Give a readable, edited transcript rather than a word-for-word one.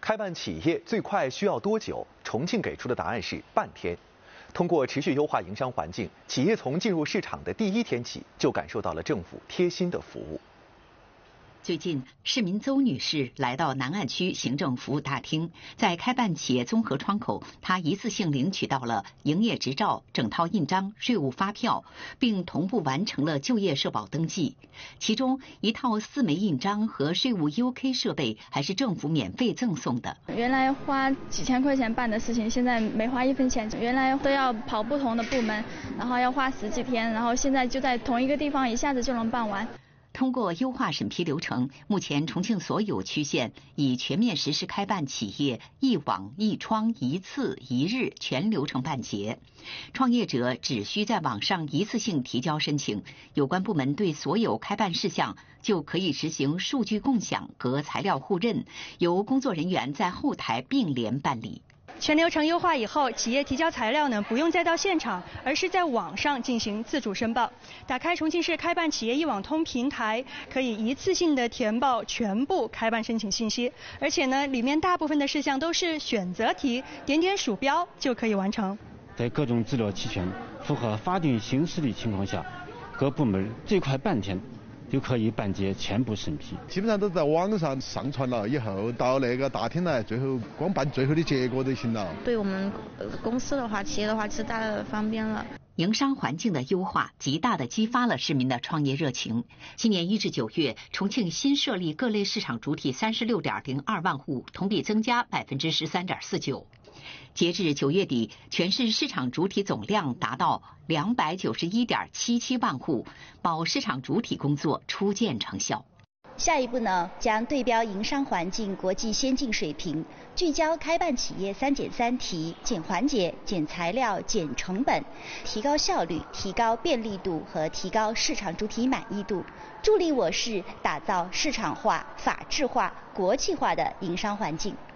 开办企业最快需要多久？重庆给出的答案是半天。通过持续优化营商环境，企业从进入市场的第一天起就感受到了政府贴心的服务。 最近，市民邹女士来到南岸区行政服务大厅，在开办企业综合窗口，她一次性领取到了营业执照、整套印章、税务发票，并同步完成了就业社保登记。其中一套4枚印章和税务 UK 设备还是政府免费赠送的。 原来花几千块钱办的事情，现在没花1分钱。原来都要跑不同的部门，然后要花10几天，然后现在就在同一个地方一下子就能办完。 通过优化审批流程，目前重庆所有区县已全面实施开办企业一网一窗一次一日全流程办结。创业者只需在网上一次性提交申请，有关部门对所有开办事项就可以实行数据共享和材料互认，由工作人员在后台并联办理。 全流程优化以后，企业提交材料不用再到现场，而是在网上进行自主申报。打开重庆市开办企业一网通平台，可以一次性的填报全部开办申请信息，而且里面大部分的事项都是选择题，点点鼠标就可以完成。 在各种资料齐全、符合法定形式的情况下，各部门最快半天就可以办结全部审批， 基本上都在网上上传了，以后到那个大厅来，最后光办最后的结果就行了。 对我们公司的话、企业的话，其实大大方便了。 营商环境的优化，极大地激发了市民的创业热情。今年1至9月，重庆新设立各类市场主体36.02万户，同比增加13.49%。截至9月底，全市市场主体总量达到291.77万户，保市场主体工作初见成效。 下一步将对标营商环境国际先进水平，聚焦开办企业3减3题：减环节、减材料、减成本，提高效率、提高便利度和提高市场主体满意度，助力我市打造市场化、法治化、国际化的营商环境。